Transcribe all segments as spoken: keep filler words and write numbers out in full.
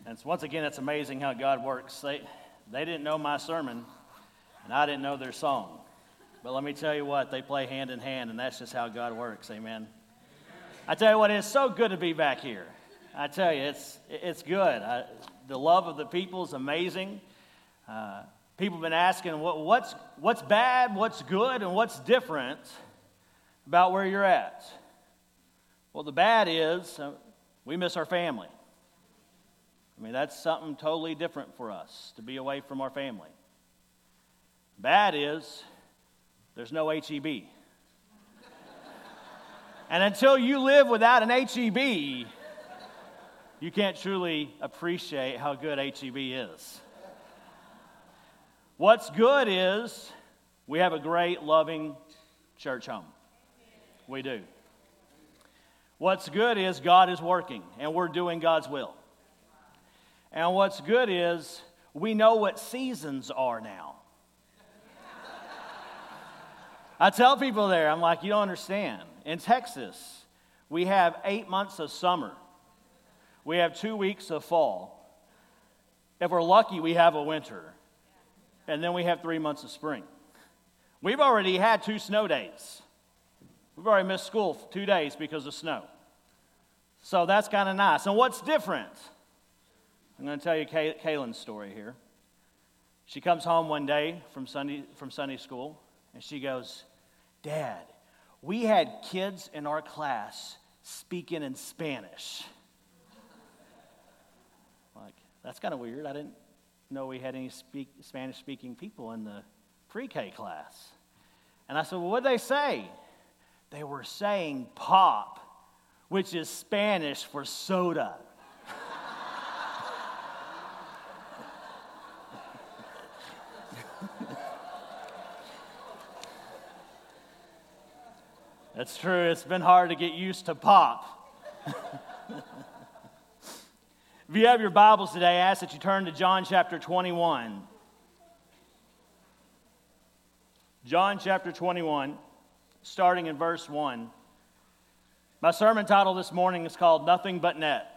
And so once again, it's amazing how God works. They, they didn't know my sermon, and I didn't know their song. But let me tell you what, they play hand in hand, and that's just how God works, amen. I tell you what, it's so good to be back here. I tell you, it's it's good. I, the love of the people is amazing. Uh, people have been asking, what, what's, what's bad, what's good, and what's different about where you're at? Well, the bad is uh, we miss our family. I mean, that's something totally different for us, to be away from our family. Bad is there's no H E B. And until you live without an H E B, you can't truly appreciate how good H E B is. What's good is we have a great, loving church home. We do. What's good is God is working, and we're doing God's will. And what's good is we know what seasons are now. I tell people there, I'm like, you don't understand. In Texas, we have eight months of summer. We have two weeks of fall. If we're lucky, we have a winter. And then we have three months of spring. We've already had two snow days. We've already missed school for two days because of snow. So that's kind of nice. And what's different? I'm going to tell you Kay- Kaylin's story here. She comes home one day from Sunday, from Sunday school, and she goes, Dad, we had kids in our class speaking in Spanish. Like, that's kind of weird. I didn't know we had any speak, Spanish-speaking people in the pre-K class. And I said, well, what did they say? They were saying pop, which is Spanish for soda. That's true. It's been hard to get used to pop. If you have your Bibles today, I ask that you turn to John chapter twenty-one. John chapter twenty-one, starting in verse one. My sermon title this morning is called Nothing But Net.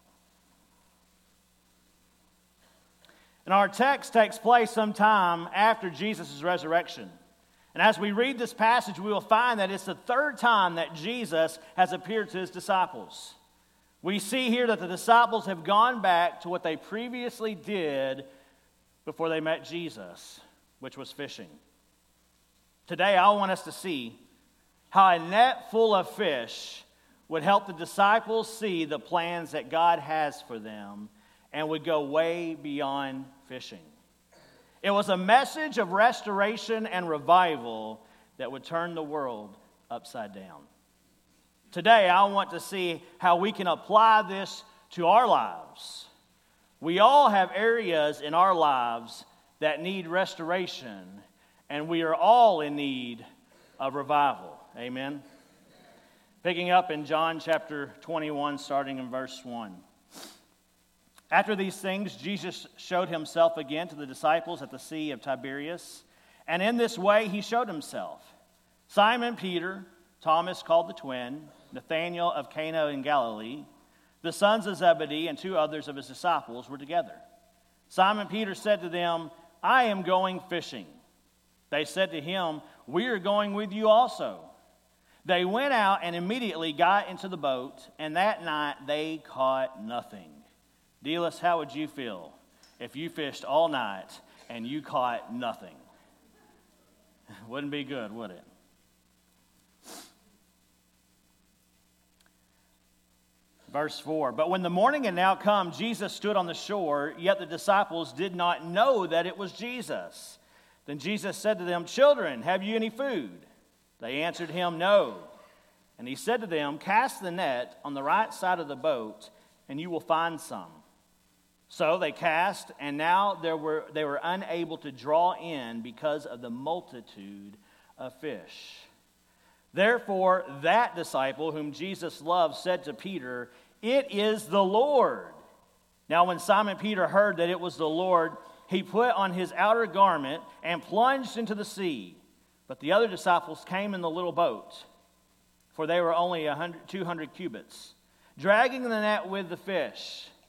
And our text takes place sometime after Jesus' resurrection. And as we read this passage, we will find that it's the third time that Jesus has appeared to his disciples. We see here that the disciples have gone back to what they previously did before they met Jesus, which was fishing. Today, I want us to see how a net full of fish would help the disciples see the plans that God has for them and would go way beyond fishing. It was a message of restoration and revival that would turn the world upside down. Today, I want to see how we can apply this to our lives. We all have areas in our lives that need restoration, and we are all in need of revival. Amen? Picking up in John chapter twenty-one, starting in verse one. After these things, Jesus showed himself again to the disciples at the Sea of Tiberias, and in this way he showed himself. Simon Peter, Thomas called the twin, Nathanael of Cana in Galilee, the sons of Zebedee, and two others of his disciples were together. Simon Peter said to them, I am going fishing. They said to him, we are going with you also. They went out and immediately got into the boat, and that night they caught nothing. Dealis, how would you feel if you fished all night and you caught nothing? Wouldn't be good, would it? Verse four, but when the morning had now come, Jesus stood on the shore, yet the disciples did not know that it was Jesus. Then Jesus said to them, children, have you any food? They answered him, no. And he said to them, cast the net on the right side of the boat, and you will find some. So they cast, and now there were, they were unable to draw in because of the multitude of fish. Therefore, that disciple whom Jesus loved said to Peter, it is the Lord. Now when Simon Peter heard that it was the Lord, he put on his outer garment and plunged into the sea. But the other disciples came in the little boat, for they were only two hundred cubits, dragging the net with the fish.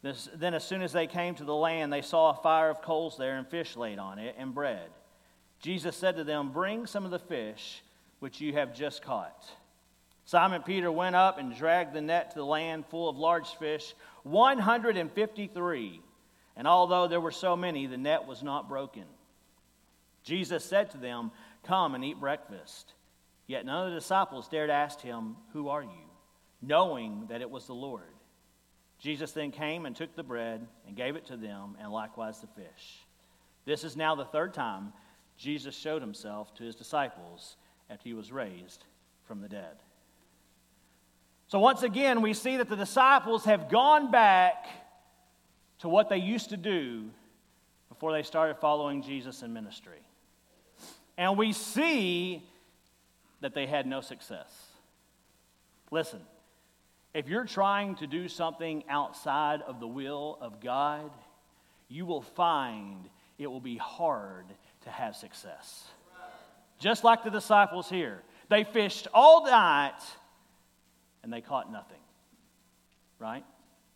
This, then as soon as they came to the land, they saw a fire of coals there and fish laid on it and bread. Jesus said to them, "Bring some of the fish which you have just caught." Simon Peter went up and dragged the net to the land full of large fish, one hundred fifty-three. And although there were so many, the net was not broken. Jesus said to them, "Come and eat breakfast." Yet none of the disciples dared ask him, "Who are you?" knowing that it was the Lord. Jesus then came and took the bread and gave it to them, and likewise the fish. This is now the third time Jesus showed himself to his disciples after he was raised from the dead. So once again, we see that the disciples have gone back to what they used to do before they started following Jesus in ministry. And we see that they had no success. Listen, if you're trying to do something outside of the will of God, you will find it will be hard to have success. Just like the disciples here. They fished all night and they caught nothing. Right?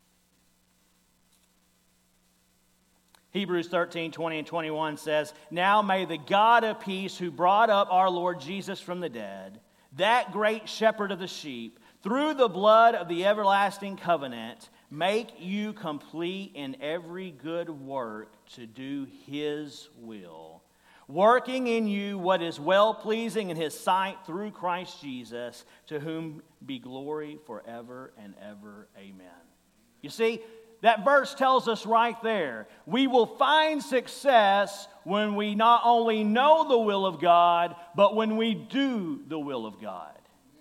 Hebrews thirteen, twenty and twenty-one says, "Now may the God of peace, who brought up our Lord Jesus from the dead, that great shepherd of the sheep, through the blood of the everlasting covenant, make you complete in every good work to do his will, working in you what is well-pleasing in his sight through Christ Jesus, to whom be glory forever and ever. Amen." You see, that verse tells us right there, we will find success when we not only know the will of God, but when we do the will of God.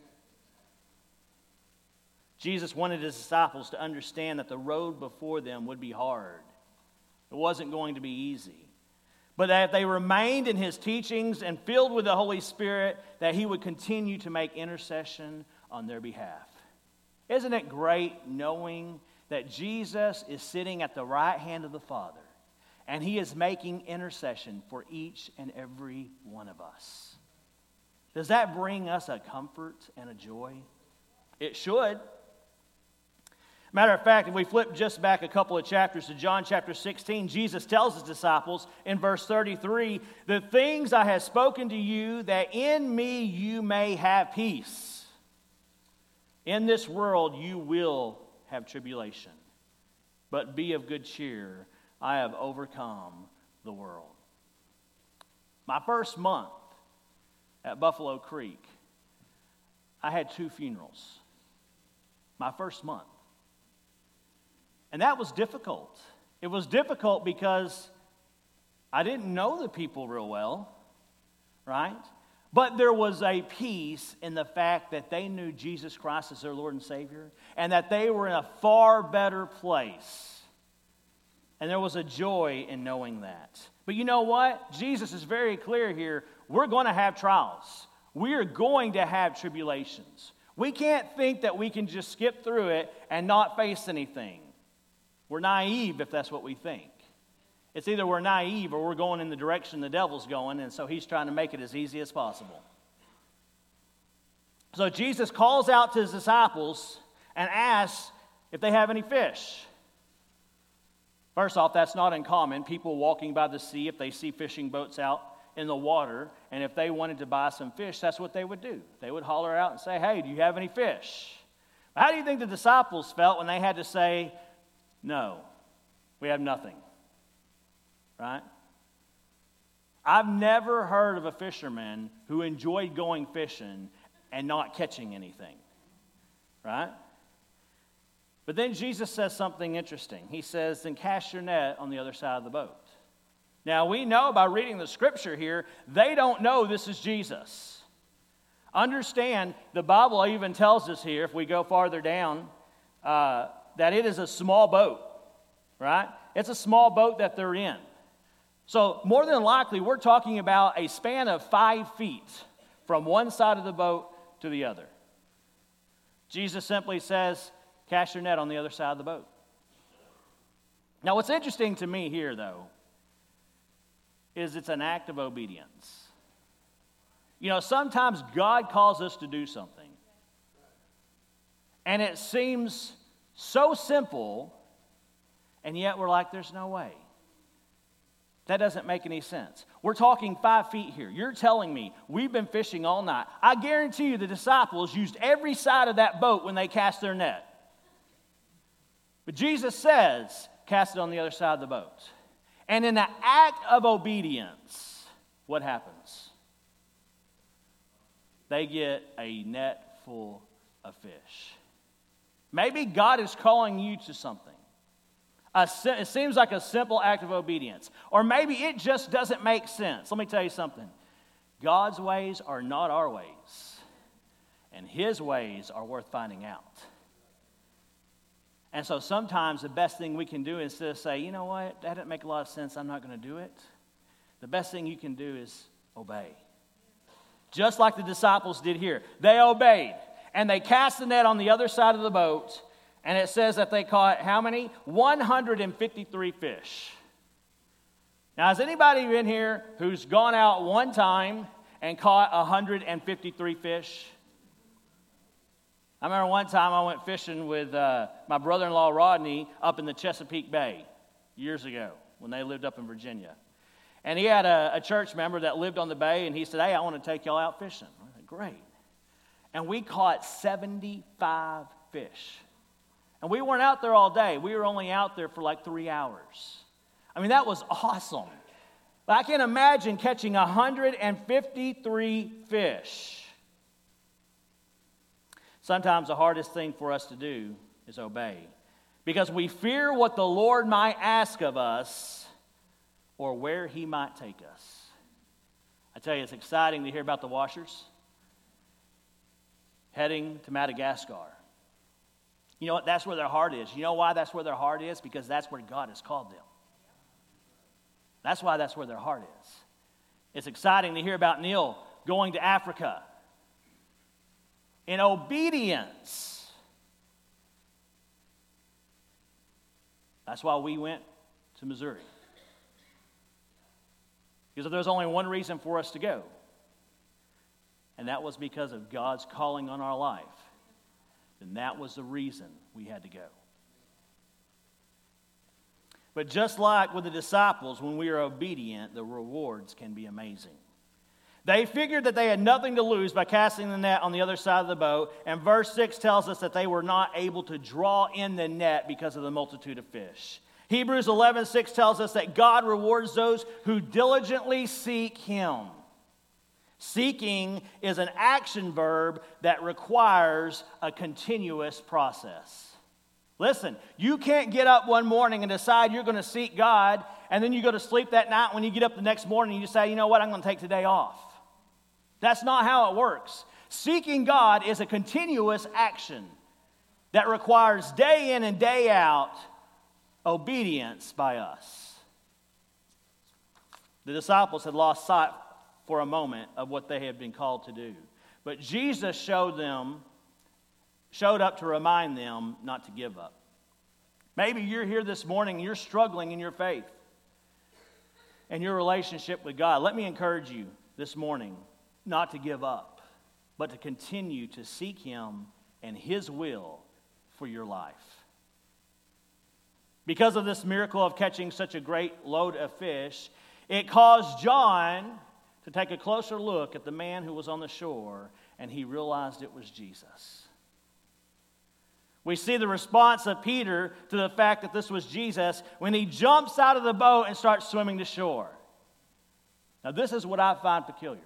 Jesus wanted his disciples to understand that the road before them would be hard. It wasn't going to be easy. But that if they remained in his teachings and filled with the Holy Spirit, that he would continue to make intercession on their behalf. Isn't it great knowing that Jesus is sitting at the right hand of the Father and he is making intercession for each and every one of us? Does that bring us a comfort and a joy? It should. Matter of fact, if we flip just back a couple of chapters to John chapter sixteen, Jesus tells his disciples in verse thirty-three, "The things I have spoken to you, that in me you may have peace. In this world you will have tribulation, but be of good cheer. I have overcome the world." My first month at Buffalo Creek, I had two funerals. My first month. And that was difficult. It was difficult because I didn't know the people real well, right? But there was a peace in the fact that they knew Jesus Christ as their Lord and Savior, and that they were in a far better place. And there was a joy in knowing that. But you know what? Jesus is very clear here. We're going to have trials. We are going to have tribulations. We can't think that we can just skip through it and not face anything. We're naive if that's what we think. It's either we're naive or we're going in the direction the devil's going, and so he's trying to make it as easy as possible. So Jesus calls out to his disciples and asks if they have any fish. First off, that's not uncommon. People walking by the sea, if they see fishing boats out in the water, and if they wanted to buy some fish, that's what they would do. They would holler out and say, "Hey, do you have any fish?" How do you think the disciples felt when they had to say, "No, we have nothing"? Right? I've never heard of a fisherman who enjoyed going fishing and not catching anything. Right? But then Jesus says something interesting. He says, "Then cast your net on the other side of the boat." Now, we know by reading the scripture here, they don't know this is Jesus. Understand, the Bible even tells us here, if we go farther down, uh, that it is a small boat, right? It's a small boat that they're in. So more than likely, we're talking about a span of five feet from one side of the boat to the other. Jesus simply says, "Cast your net on the other side of the boat." Now, what's interesting to me here, though, is it's an act of obedience. You know, sometimes God calls us to do something, and it seems so simple, And yet we're like, there's no way. That doesn't make any sense. We're talking five feet here. You're telling me we've been fishing all night. I guarantee you the disciples used every side of that boat when they cast their net. But Jesus says, cast it on the other side of the boat. And in the act of obedience, what happens? They get a net full of fish. Maybe God is calling you to something. A, it seems like a simple act of obedience. Or maybe it just doesn't make sense. Let me tell you something. God's ways are not our ways. And His ways are worth finding out. And so sometimes the best thing we can do is to say, you know what, that didn't make a lot of sense, I'm not going to do it. The best thing you can do is obey. Just like the disciples did here. They obeyed. And they cast the net on the other side of the boat. And it says that they caught how many? one hundred fifty-three fish. Now, has anybody in here who's gone out one time and caught one hundred fifty-three fish? I remember one time I went fishing with uh, my brother-in-law Rodney up in the Chesapeake Bay years ago when they lived up in Virginia. And he had a, a church member that lived on the bay, and he said, hey, I want to take y'all out fishing. I said, great. And we caught seventy-five fish. And we weren't out there all day. We were only out there for like three hours. I mean, that was awesome. But I can't imagine catching one hundred fifty-three fish. Sometimes the hardest thing for us to do is obey. Because we fear what the Lord might ask of us or where He might take us. I tell you, it's exciting to hear about the washers heading to Madagascar. You know what? That's where their heart is. You know why that's where their heart is? Because that's where God has called them. That's why that's where their heart is. It's exciting to hear about Neil going to Africa in obedience. That's why we went to Missouri. Because there's only one reason for us to go. And that was because of God's calling on our life. And that was the reason we had to go. But just like with the disciples, when we are obedient, the rewards can be amazing. They figured that they had nothing to lose by casting the net on the other side of the boat. And verse six tells us that they were not able to draw in the net because of the multitude of fish. Hebrews eleven six tells us that God rewards those who diligently seek Him. Seeking is an action verb that requires a continuous process. Listen, you can't get up one morning and decide you're going to seek God, and then you go to sleep that night. When you get up the next morning, you say, you know what, I'm going to take today off. That's not how it works. Seeking God is a continuous action that requires day in and day out obedience by us. The disciples had lost sight for a moment of what they had been called to do. But Jesus showed them, showed up to remind them not to give up. Maybe you're here this morning and you're struggling in your faith and your relationship with God. Let me encourage you this morning not to give up, but to continue to seek Him and His will for your life. Because of this miracle of catching such a great load of fish, it caused John to take a closer look at the man who was on the shore, and he realized it was Jesus. We see the response of Peter to the fact that this was Jesus when he jumps out of the boat and starts swimming to shore. Now, this is what I find peculiar.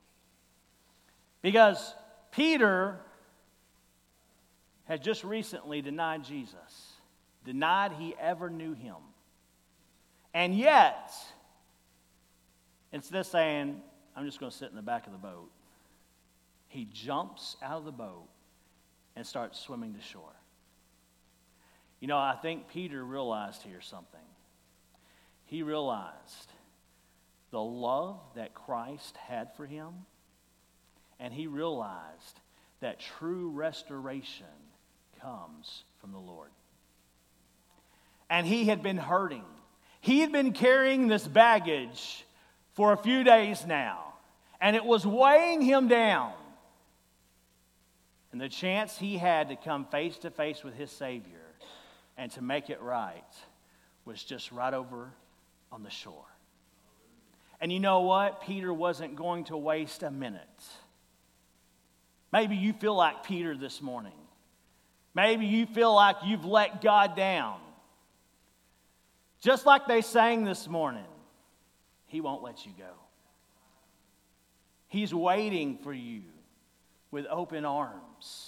Because Peter had just recently denied Jesus, denied he ever knew Him. And yet, instead of saying, I'm just going to sit in the back of the boat, he jumps out of the boat and starts swimming to shore. You know, I think Peter realized here something. He realized the love that Christ had for him, and he realized that true restoration comes from the Lord. And he had been hurting. He had been carrying this baggage for a few days now, and it was weighing him down. And the chance he had to come face to face with his Savior and to make it right was just right over on the shore. And you know what? Peter wasn't going to waste a minute. Maybe you feel like Peter this morning. Maybe you feel like you've let God down. Just like they sang this morning, He won't let you go. He's waiting for you with open arms.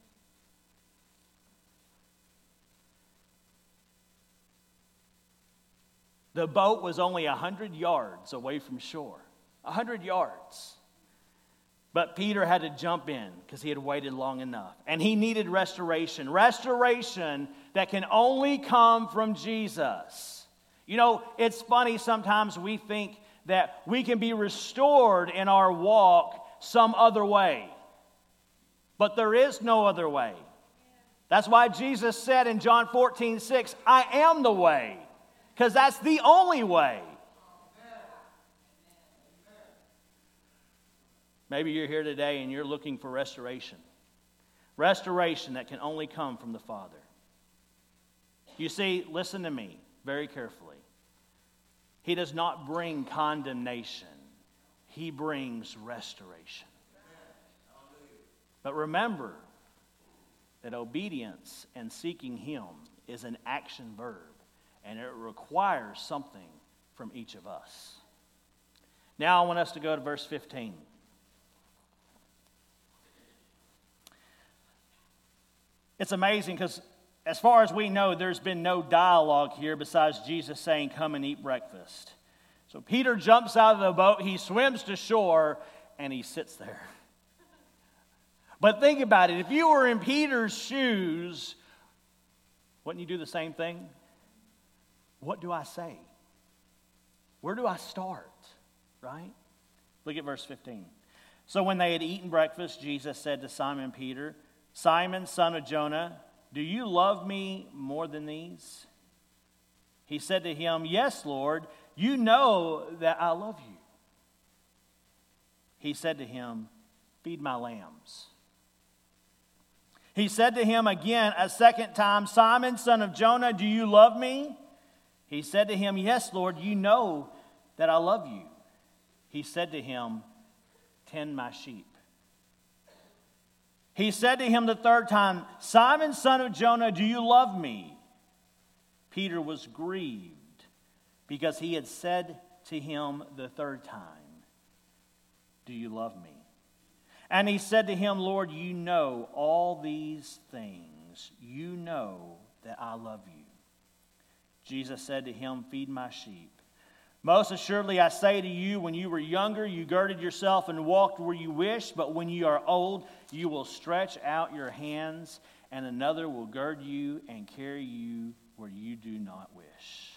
The boat was only one hundred yards away from shore. one hundred yards. But Peter had to jump in because he had waited long enough. And he needed restoration. Restoration that can only come from Jesus. You know, it's funny sometimes we think that we can be restored in our walk some other way. But there is no other way. That's why Jesus said in John fourteen six, I am the way. Because that's the only way. Maybe you're here today and you're looking for restoration. Restoration that can only come from the Father. You see, listen to me very carefully. He does not bring condemnation. He brings restoration. But remember that obedience and seeking Him is an action verb. And it requires something from each of us. Now I want us to go to verse fifteen. It's amazing because as far as we know, there's been no dialogue here besides Jesus saying, come and eat breakfast. So Peter jumps out of the boat, he swims to shore, and he sits there. But think about it. If you were in Peter's shoes, wouldn't you do the same thing? What do I say? Where do I start? Right? Look at verse fifteen. So when they had eaten breakfast, Jesus said to Simon Peter, Simon, son of Jonah, do you love me more than these? He said to him, yes, Lord, you know that I love you. He said to him, feed my lambs. He said to him again a second time, Simon, son of Jonah, do you love me? He said to him, yes, Lord, you know that I love you. He said to him, tend my sheep. He said to him the third time, Simon, son of Jonah, do you love me? Peter was grieved because he had said to him the third time, do you love me? And he said to him, Lord, you know all these things. You know that I love you. Jesus said to him, feed my sheep. Most assuredly, I say to you, when you were younger, you girded yourself and walked where you wished, but when you are old, you will stretch out your hands, and another will gird you and carry you where you do not wish.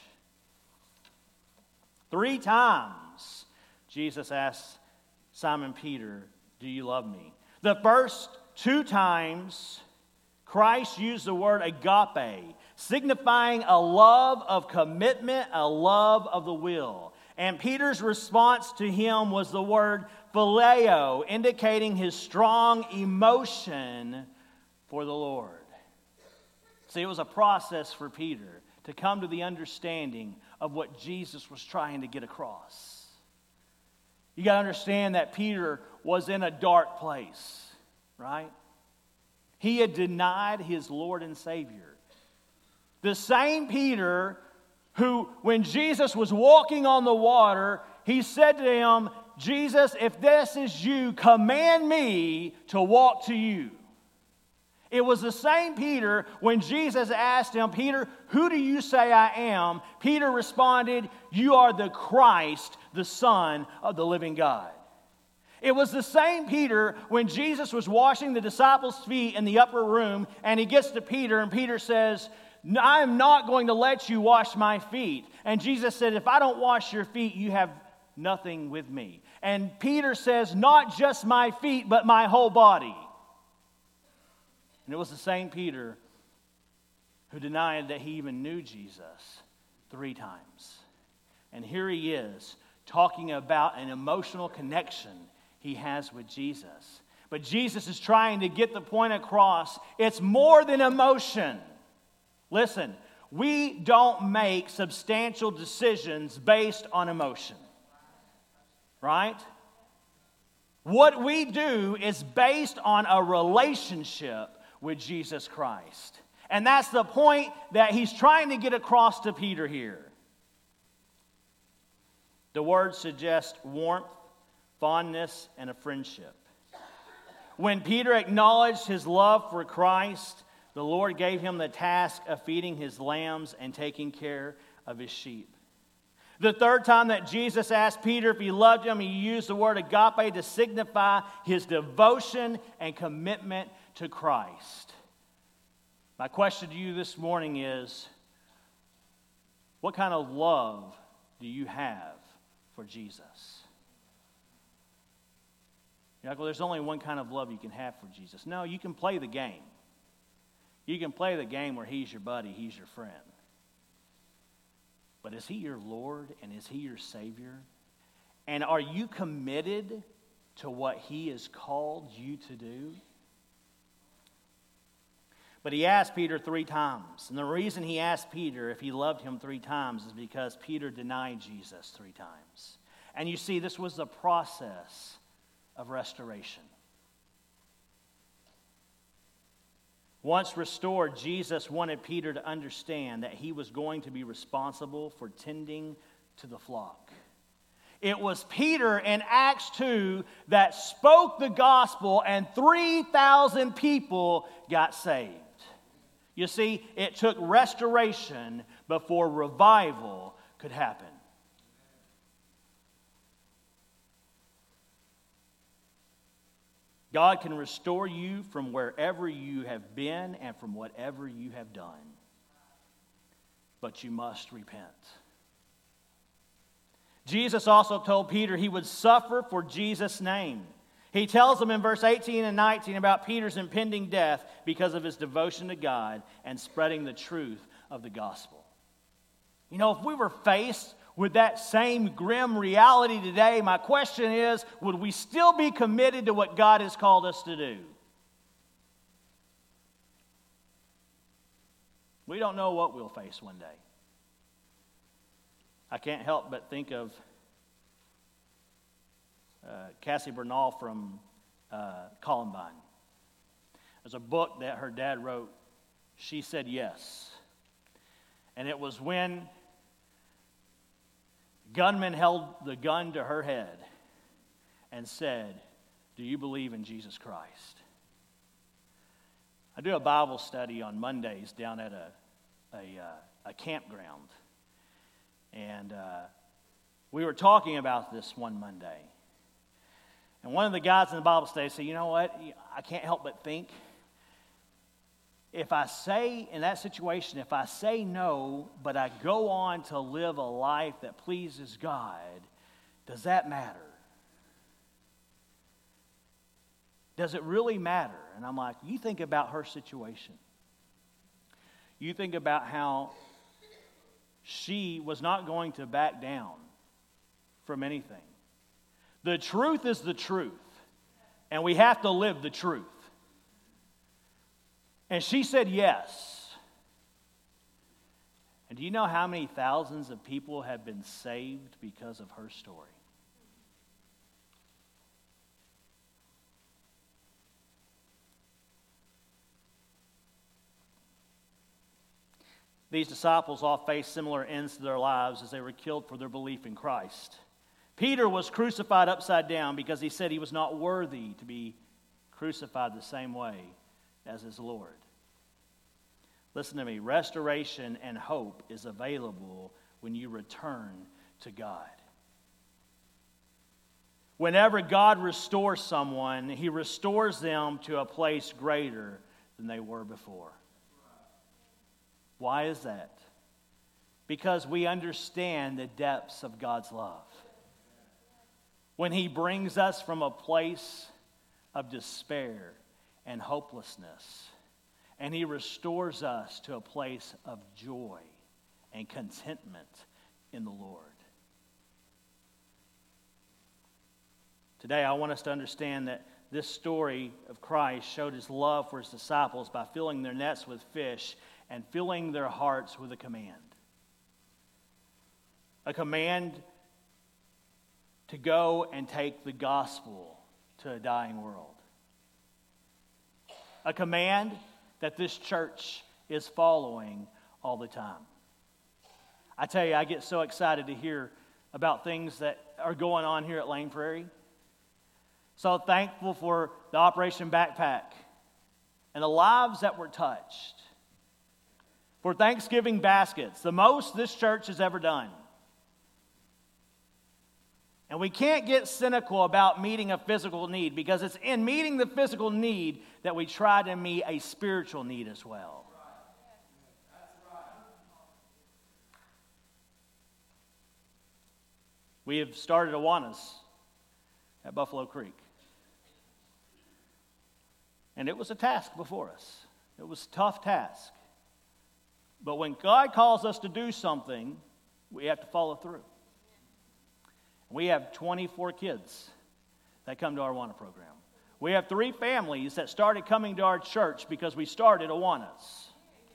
Three times, Jesus asked Simon Peter, do you love me? The first two times, Christ used the word agape, signifying a love of commitment, a love of the will. And Peter's response to him was the word phileo, indicating his strong emotion for the Lord. See, it was a process for Peter to come to the understanding of what Jesus was trying to get across. You got to understand that Peter was in a dark place, right? He had denied his Lord and Savior. The same Peter who, when Jesus was walking on the water, he said to him, Jesus, if this is you, command me to walk to you. It was the same Peter when Jesus asked him, Peter, who do you say I am? Peter responded, you are the Christ, the Son of the living God. It was the same Peter when Jesus was washing the disciples' feet in the upper room, and he gets to Peter, and Peter says, I am not going to let you wash my feet. And Jesus said, if I don't wash your feet, you have nothing with me. And Peter says, not just my feet, but my whole body. And it was the same Peter who denied that he even knew Jesus three times. And here he is talking about an emotional connection he has with Jesus. But Jesus is trying to get the point across. It's more than emotion. Listen, We don't make substantial decisions based on emotion. Right? What we do is based on a relationship with Jesus Christ. And that's the point that he's trying to get across to Peter here. The word suggests warmth, fondness, and a friendship. When Peter acknowledged his love for Christ, the Lord gave him the task of feeding his lambs and taking care of his sheep. The third time that Jesus asked Peter if he loved him, he used the word agape to signify his devotion and commitment to Christ. My question to you this morning is, what kind of love do you have for Jesus? You're like, well, there's only one kind of love you can have for Jesus. No, you can play the game. You can play the game where he's your buddy, he's your friend. But is he your Lord and is he your Savior? And are you committed to what he has called you to do? But he asked Peter three times. And the reason he asked Peter if he loved him three times is because Peter denied Jesus three times. And you see, this was the process of restoration. Once restored, Jesus wanted Peter to understand that he was going to be responsible for tending to the flock. It was Peter in Acts two that spoke the gospel and three thousand people got saved. You see, it took restoration before revival could happen. God can restore you from wherever you have been and from whatever you have done. But you must repent. Jesus also told Peter he would suffer for Jesus' name. He tells him in verse eighteen and nineteen about Peter's impending death because of his devotion to God and spreading the truth of the gospel. You know, if we were faced with that same grim reality today, my question is, would we still be committed to what God has called us to do? We don't know what we'll face one day. I can't help but think of uh, Cassie Bernal from uh, Columbine. There's a book that her dad wrote, She Said Yes. And it was when gunman held the gun to her head and said, "Do you believe in Jesus Christ?" I do a Bible study on Mondays down at a a, uh, a campground, and uh, we were talking about this one Monday. And one of the guys in the Bible study said, "You know what? I can't help but think, if I say, in that situation, if I say no, but I go on to live a life that pleases God, does that matter? Does it really matter?" And I'm like, you think about her situation. You think about how she was not going to back down from anything. The truth is the truth, and we have to live the truth. And she said yes. And do you know how many thousands of people have been saved because of her story? These disciples all faced similar ends to their lives as they were killed for their belief in Christ. Peter was crucified upside down because he said he was not worthy to be crucified the same way as his Lord. Listen to me. Restoration and hope is available when you return to God. Whenever God restores someone, he restores them to a place greater than they were before. Why is that? Because we understand the depths of God's love. When he brings us from a place of despair and hopelessness, and he restores us to a place of joy and contentment in the Lord. Today, I want us to understand that this story of Christ showed his love for his disciples by filling their nets with fish, and filling their hearts with a command. A command to go and take the gospel to a dying world. A command that this church is following all the time. I tell you, I get so excited to hear about things that are going on here at Lane Prairie. So thankful for the Operation Backpack and the lives that were touched. For Thanksgiving baskets, the most this church has ever done. And we can't get cynical about meeting a physical need, because it's in meeting the physical need that we try to meet a spiritual need as well. We have started Awanas at Buffalo Creek. And it was a task before us. It was a tough task. But when God calls us to do something, we have to follow through. We have twenty-four kids that come to our Awana program. We have three families that started coming to our church because we started Awanas.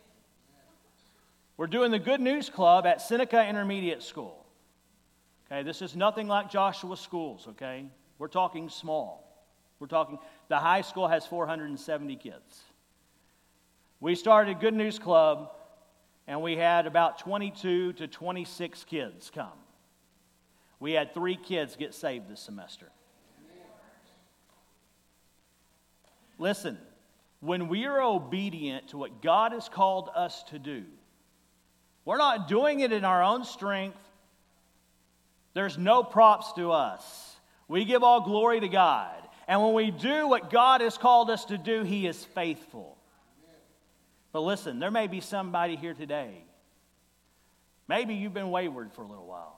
We're doing the Good News Club at Seneca Intermediate School. Okay, this is nothing like Joshua Schools, okay? We're talking small. We're talking, the high school has four hundred seventy kids. We started Good News Club, and we had about twenty-two to twenty-six kids come. We had three kids get saved this semester. Listen, when we are obedient to what God has called us to do, we're not doing it in our own strength. There's no props to us. We give all glory to God. And when we do what God has called us to do, He is faithful. But listen, there may be somebody here today. Maybe you've been wayward for a little while.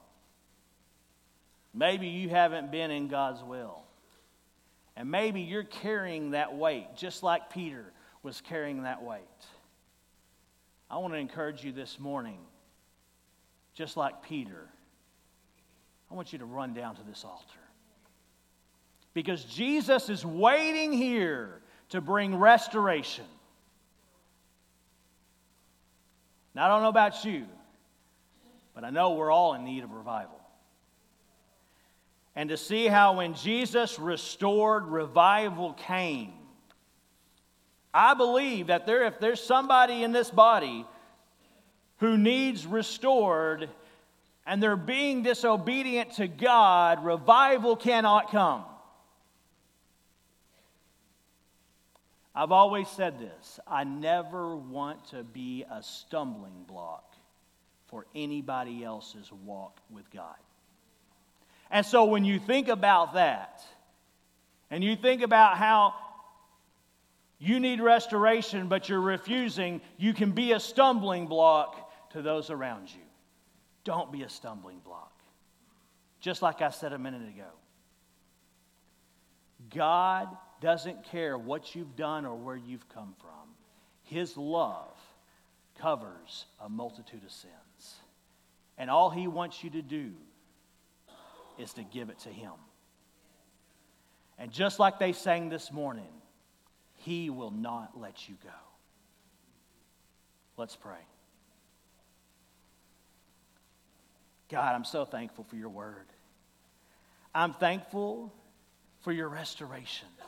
Maybe you haven't been in God's will. And maybe you're carrying that weight, just like Peter was carrying that weight. I want to encourage you this morning, just like Peter, I want you to run down to this altar. Because Jesus is waiting here to bring restoration. Now, I don't know about you, but I know we're all in need of revival. And to see how when Jesus restored, revival came. I believe that there, if there's somebody in this body who needs restored and they're being disobedient to God, revival cannot come. I've always said this. I never want to be a stumbling block for anybody else's walk with God. And so when you think about that, and you think about how you need restoration, but you're refusing, you can be a stumbling block to those around you. Don't be a stumbling block. Just like I said a minute ago. God doesn't care what you've done or where you've come from. His love covers a multitude of sins. And all He wants you to do is to give it to Him. And just like they sang this morning, He will not let you go. Let's pray. God, I'm so thankful for your word. I'm thankful for your restoration.